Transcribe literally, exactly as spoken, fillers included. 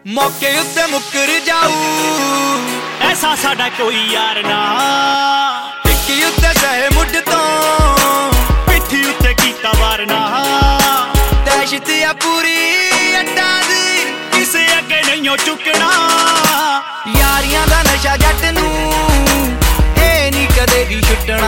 मौके उत्ते मुकर जाऊ ऐसा साडा कोई यार ना टिक्की उत्ते सहे मुड तो पिट्ठी उत्ते कीता वारना दहशत आ पूरी अड्डा दी किसे अगे नहीं चुकना यारियां दा नशा जट नू ए नी कदे भी छुटना